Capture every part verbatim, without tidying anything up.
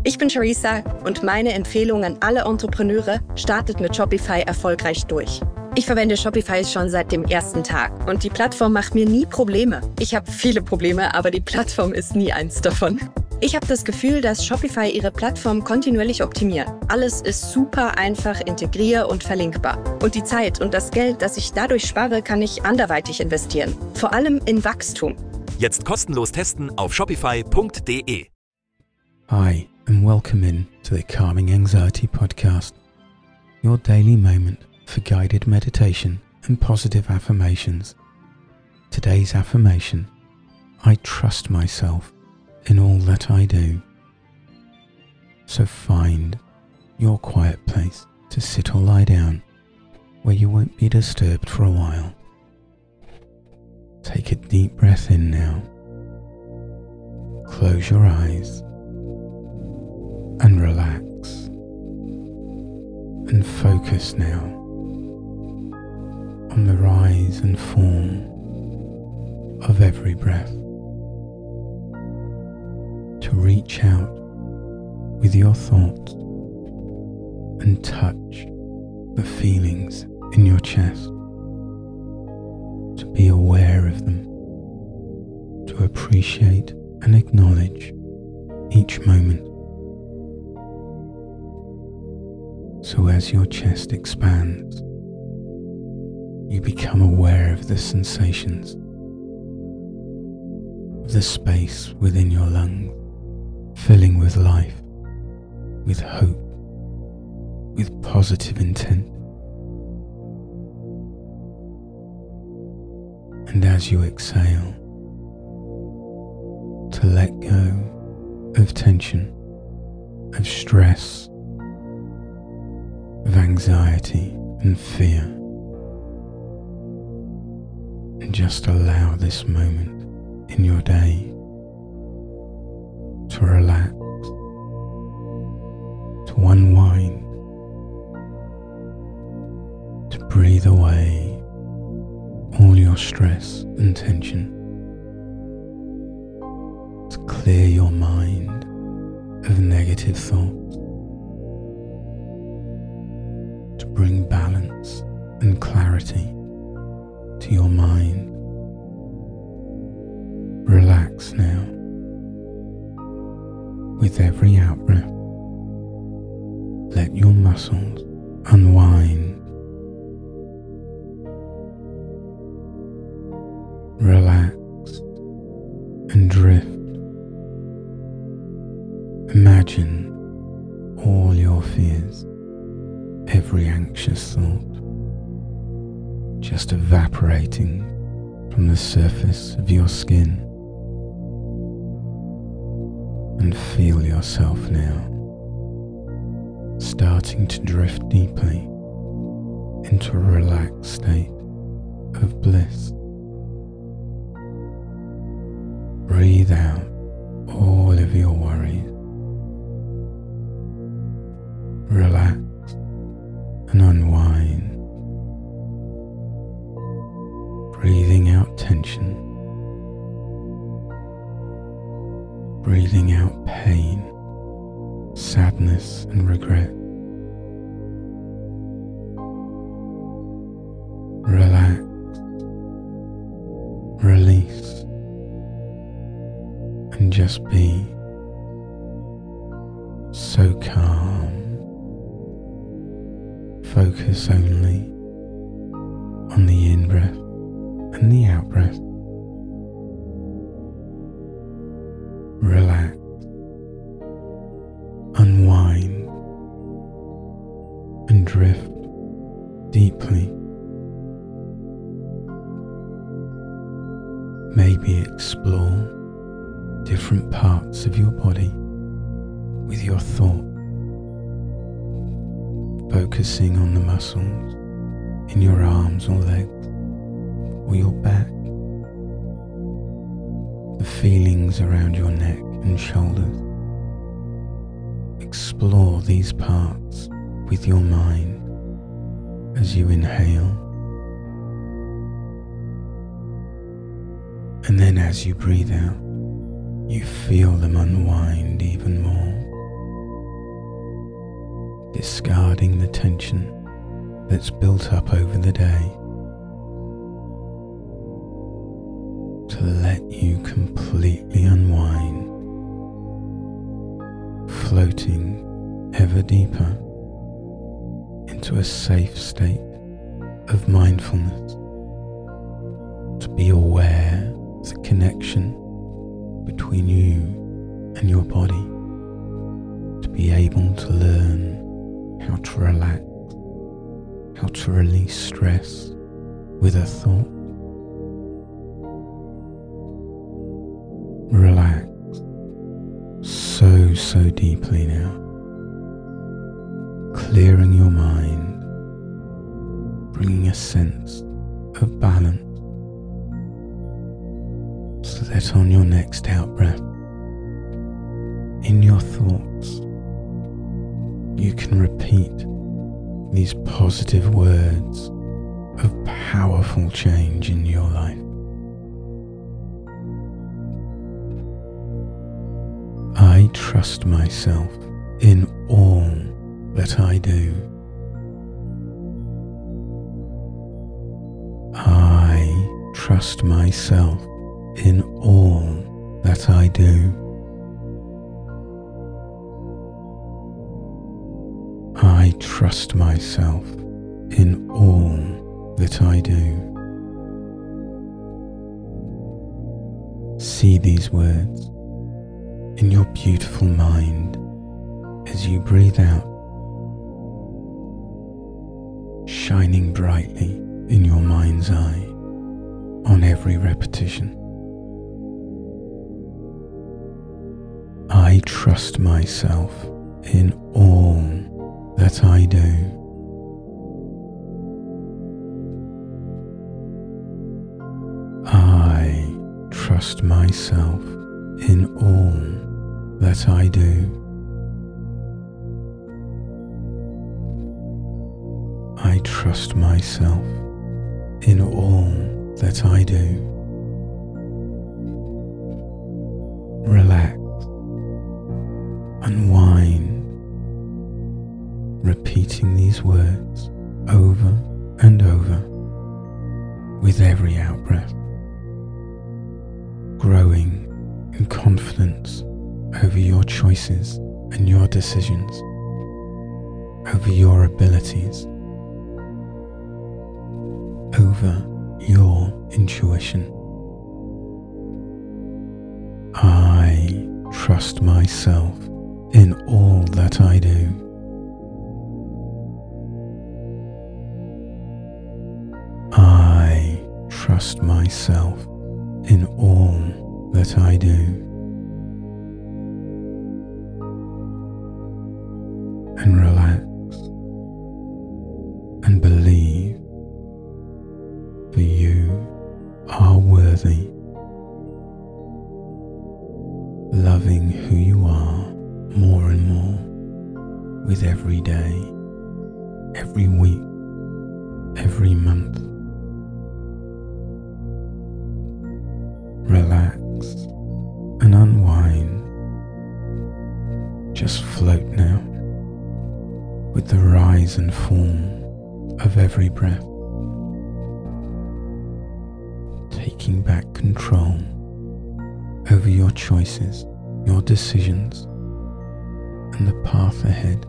Ich bin Charissa und meine Empfehlung an alle Entrepreneure: startet mit Shopify erfolgreich durch. Ich verwende Shopify schon seit dem ersten Tag und die Plattform macht mir nie Probleme. Ich habe viele Probleme, aber die Plattform ist nie eins davon. Ich habe das Gefühl, dass Shopify ihre Plattform kontinuierlich optimiert. Alles ist super einfach integrier- und verlinkbar. Und die Zeit und das Geld, das ich dadurch spare, kann ich anderweitig investieren. Vor allem in Wachstum. Jetzt kostenlos testen auf shopify punkt de. Hi, and welcome in to the Calming Anxiety Podcast, your daily moment for guided meditation and positive affirmations. Today's affirmation: I trust myself in all that I do. So find your quiet place to sit or lie down where you won't be disturbed for a while. Take a deep breath in now. Close your eyes and relax, and focus now on the rise and fall of every breath. To reach out with your thoughts and touch the feelings in your chest, to be aware of them, to appreciate and acknowledge each moment. So as your chest expands, you become aware of the sensations, of the space within your lungs, filling with life, with hope, with positive intent. And as you exhale, to let go of tension, of stress, of anxiety and fear, and just allow this moment in your day to relax, to unwind, to breathe away all your stress and tension, to clear your mind of negative thoughts, to bring balance and clarity to your mind. Relax now. With every out-breath, let your muscles unwind. Relax and drift. Imagine all your fears, every anxious thought, just evaporating from the surface of your skin. And feel yourself now starting to drift deeply into a relaxed state of bliss. Breathe out all of your worries. Relax and unwind, breathing out tension, breathing out pain, sadness and regret. Relax, release, and just be so calm. Focus only on the in-breath and the out-breath. Relax, unwind, and drift deeply. Maybe explore different parts of your body with your thought, focusing on the muscles in your arms or legs or your back, the feelings around your neck and shoulders. Explore these parts with your mind as you inhale, and then as you breathe out, you feel them unwind even more. discarding the tension that's built up over the day, to let you completely unwind, floating ever deeper into a safe state of mindfulness, to be aware of the connection between you and your body, to be able to learn how to relax, how to release stress with a thought. Relax so, so deeply now, clearing your mind, bringing a sense of balance, so that on your next out-breath, in your thoughts, you can repeat these positive words of powerful change in your life. I trust myself in all that I do. I trust myself in all that I do. I trust myself in all that I do. See these words in your beautiful mind as you breathe out, shining brightly in your mind's eye on every repetition. I trust myself in all that I do. I trust myself in all that I do. I trust myself in all that I do. Relax, unwind, repeating these words over and over with every out-breath, growing in confidence over your choices and your decisions, over your abilities, over your intuition. I trust myself in all that I do. I trust myself in all that I do. And relax and believe, for you are worthy, loving who you are more and more with every day, every week, every month. Relax and unwind. Just float now with the rise and fall of every breath, taking back control over your choices, your decisions, and the path ahead.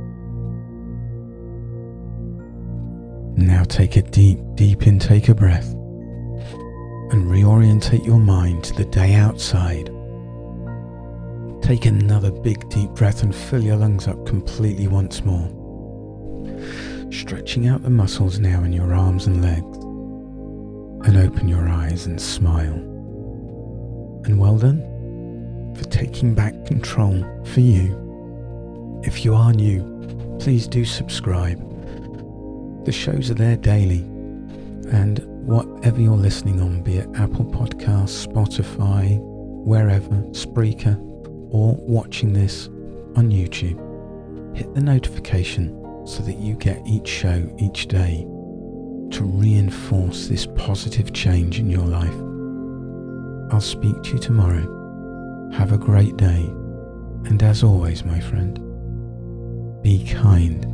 Now take a deep, deep intake of breath and reorientate your mind to the day outside. Take another big deep breath and fill your lungs up completely once more, stretching out the muscles now in your arms and legs, and open your eyes and smile. And well done for taking back control for you. If you are new, please do subscribe. The shows are there daily, and whatever you're listening on, be it Apple Podcasts, Spotify, wherever, Spreaker, or watching this on YouTube, hit the notification so that you get each show each day to reinforce this positive change in your life. I'll speak to you tomorrow. Have a great day, and as always, my friend, Be kind.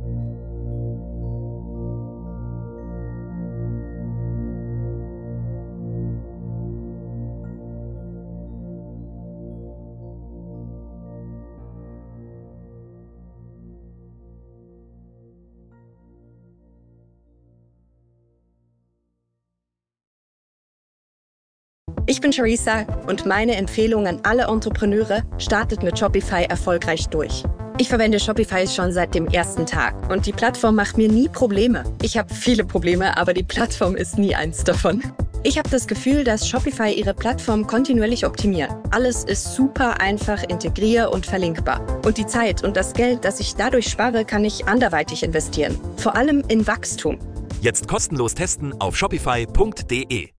Ich bin Charissa und meine Empfehlung an alle Entrepreneure: startet mit Shopify erfolgreich durch. Ich verwende Shopify schon seit dem ersten Tag und die Plattform macht mir nie Probleme. Ich habe viele Probleme, aber die Plattform ist nie eins davon. Ich habe das Gefühl, dass Shopify ihre Plattform kontinuierlich optimiert. Alles ist super einfach integrier- und verlinkbar. Und die Zeit und das Geld, das ich dadurch spare, kann ich anderweitig investieren. Vor allem in Wachstum. Jetzt kostenlos testen auf shopify punkt de.